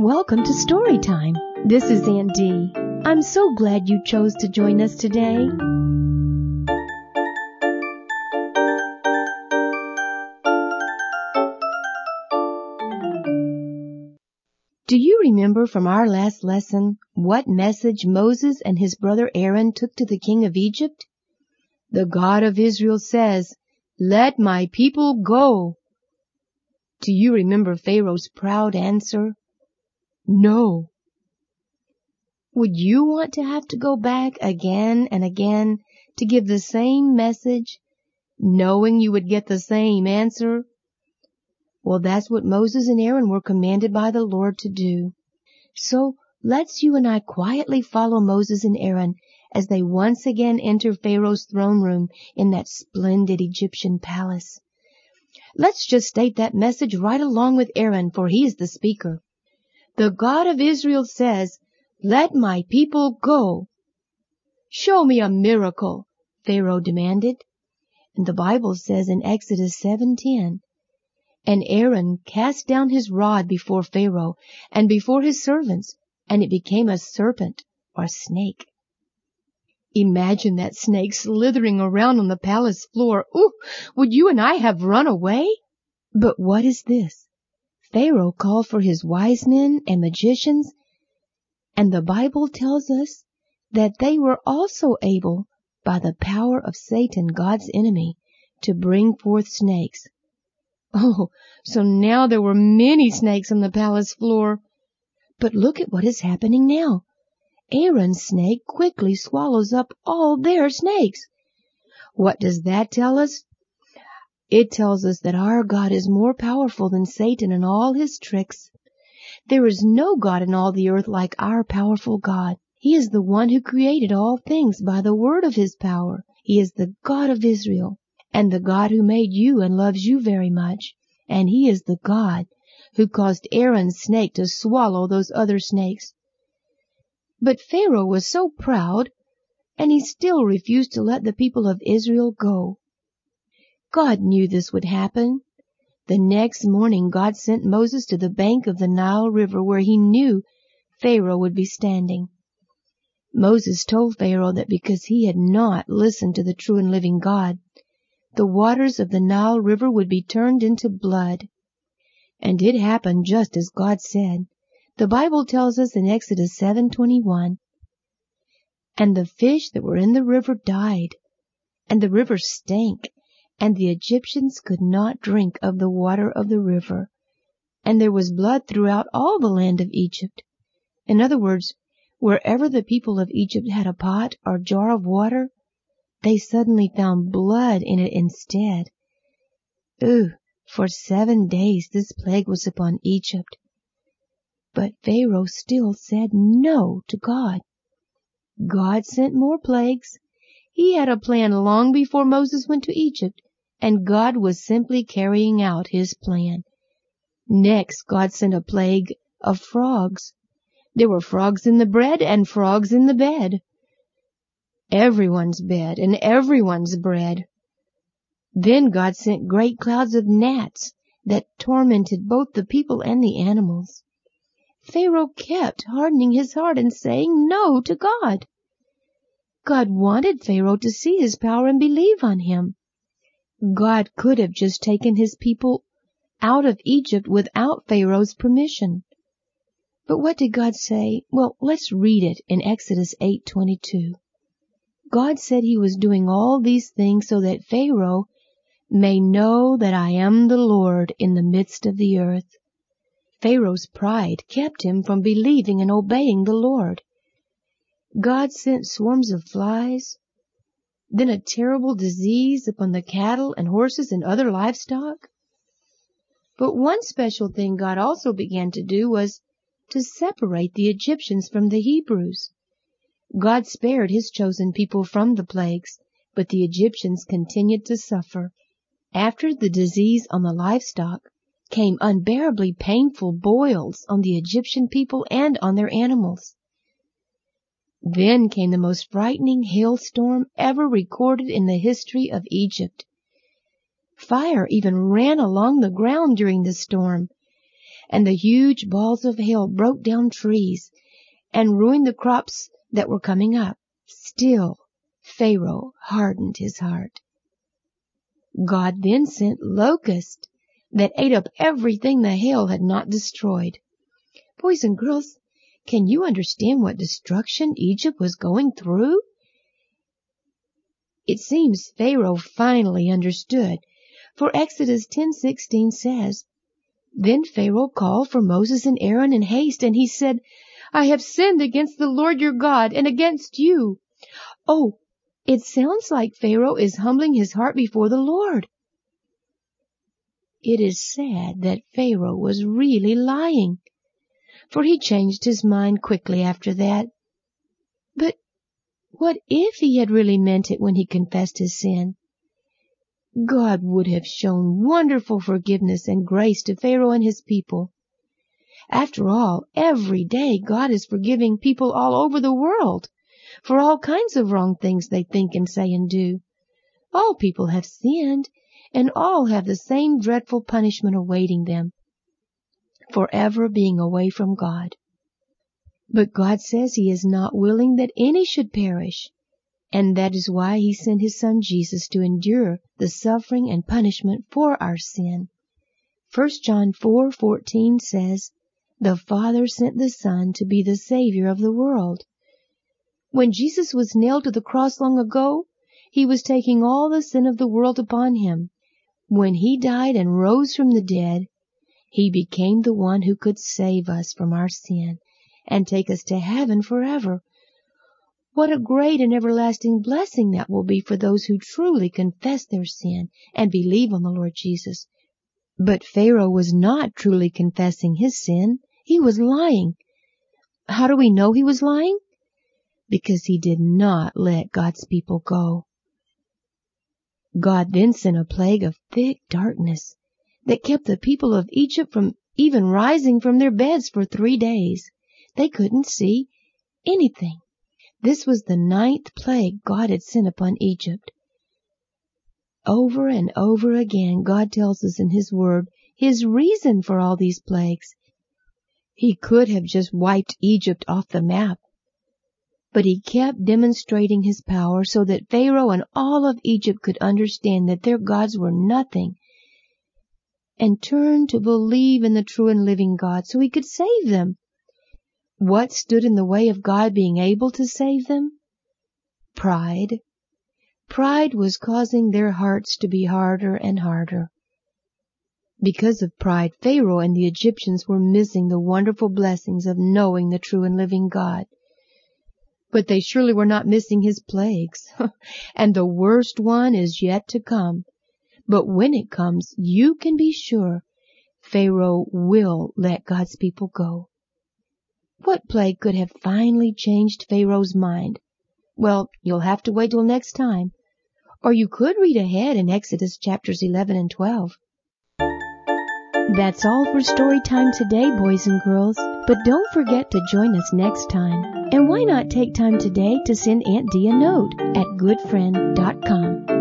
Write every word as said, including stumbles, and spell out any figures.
Welcome to Storytime. This is Aunt Dee. I'm so glad you chose to join us today. Do you remember from our last lesson what message Moses and his brother Aaron took to the king of Egypt? The God of Israel says, "Let my people go." Do you remember Pharaoh's proud answer? No. Would you want to have to go back again and again to give the same message, knowing you would get the same answer? Well, that's what Moses and Aaron were commanded by the Lord to do. So let's you and I quietly follow Moses and Aaron as they once again enter Pharaoh's throne room in that splendid Egyptian palace. Let's just state that message right along with Aaron, for he is the speaker. The God of Israel says, "Let my people go." "Show me a miracle," Pharaoh demanded. And the Bible says in Exodus seven ten, "And Aaron cast down his rod before Pharaoh and before his servants, and it became a serpent," or snake. Imagine that snake slithering around on the palace floor. Ooh, would you and I have run away? But what is this? Pharaoh called for his wise men and magicians, and the Bible tells us that they were also able, by the power of Satan, God's enemy, to bring forth snakes. Oh, so now there were many snakes on the palace floor. But look at what is happening now. Aaron's snake quickly swallows up all their snakes. What does that tell us? It tells us that our God is more powerful than Satan and all his tricks. There is no God in all the earth like our powerful God. He is the one who created all things by the word of his power. He is the God of Israel, and the God who made you and loves you very much. And he is the God who caused Aaron's snake to swallow those other snakes. But Pharaoh was so proud, and he still refused to let the people of Israel go. God knew this would happen. The next morning God sent Moses to the bank of the Nile River where he knew Pharaoh would be standing. Moses told Pharaoh that because he had not listened to the true and living God, the waters of the Nile River would be turned into blood. And it happened just as God said. The Bible tells us in Exodus seven twenty-one, "And the fish that were in the river died, and the river stank, and the Egyptians could not drink of the water of the river, and there was blood throughout all the land of Egypt." In other words, wherever the people of Egypt had a pot or jar of water, they suddenly found blood in it instead. Ooh, for seven days this plague was upon Egypt. But Pharaoh still said no to God. God sent more plagues. He had a plan long before Moses went to Egypt, and God was simply carrying out his plan. Next, God sent a plague of frogs. There were frogs in the bread and frogs in the bed. Everyone's bed and everyone's bread. Then God sent great clouds of gnats that tormented both the people and the animals. Pharaoh kept hardening his heart and saying no to God. God wanted Pharaoh to see his power and believe on him. God could have just taken his people out of Egypt without Pharaoh's permission. But what did God say? Well, let's read it in Exodus eight twenty-two. God said he was doing all these things so that Pharaoh may know that I am the Lord in the midst of the earth. Pharaoh's pride kept him from believing and obeying the Lord. God sent swarms of flies, then a terrible disease upon the cattle and horses and other livestock. But one special thing God also began to do was to separate the Egyptians from the Hebrews. God spared his chosen people from the plagues, but the Egyptians continued to suffer. After the disease on the livestock came unbearably painful boils on the Egyptian people and on their animals. Then came the most frightening hailstorm ever recorded in the history of Egypt. Fire even ran along the ground during the storm, and the huge balls of hail broke down trees and ruined the crops that were coming up. Still, Pharaoh hardened his heart. God then sent locusts that ate up everything the hail had not destroyed. Boys and girls, can you understand what destruction Egypt was going through? It seems Pharaoh finally understood, for Exodus ten sixteen says, "Then Pharaoh called for Moses and Aaron in haste, and he said, I have sinned against the Lord your God and against you." Oh, it sounds like Pharaoh is humbling his heart before the Lord. It is sad that Pharaoh was really lying, for he changed his mind quickly after that. But what if he had really meant it when he confessed his sin? God would have shown wonderful forgiveness and grace to Pharaoh and his people. After all, every day God is forgiving people all over the world for all kinds of wrong things they think and say and do. All people have sinned, and all have the same dreadful punishment awaiting them, forever being away from God. But God says He is not willing that any should perish, and that is why He sent His Son Jesus to endure the suffering and punishment for our sin. First John four fourteen says, "The Father sent the Son to be the Savior of the world." When Jesus was nailed to the cross long ago, He was taking all the sin of the world upon Him. When He died and rose from the dead, He became the one who could save us from our sin and take us to heaven forever. What a great and everlasting blessing that will be for those who truly confess their sin and believe on the Lord Jesus. But Pharaoh was not truly confessing his sin. He was lying. How do we know he was lying? Because he did not let God's people go. God then sent a plague of thick darkness that kept the people of Egypt from even rising from their beds for three days. They couldn't see anything. This was the ninth plague God had sent upon Egypt. Over and over again, God tells us in His Word His reason for all these plagues. He could have just wiped Egypt off the map, but He kept demonstrating His power so that Pharaoh and all of Egypt could understand that their gods were nothing and turn to believe in the true and living God so He could save them. What stood in the way of God being able to save them? Pride. Pride was causing their hearts to be harder and harder. Because of pride, Pharaoh and the Egyptians were missing the wonderful blessings of knowing the true and living God. But they surely were not missing His plagues. And the worst one is yet to come. But when it comes, you can be sure Pharaoh will let God's people go. What plague could have finally changed Pharaoh's mind? Well, you'll have to wait till next time. Or you could read ahead in Exodus chapters eleven and twelve. That's all for story time today, boys and girls. But don't forget to join us next time. And why not take time today to send Aunt Dee a note at good friend dot com.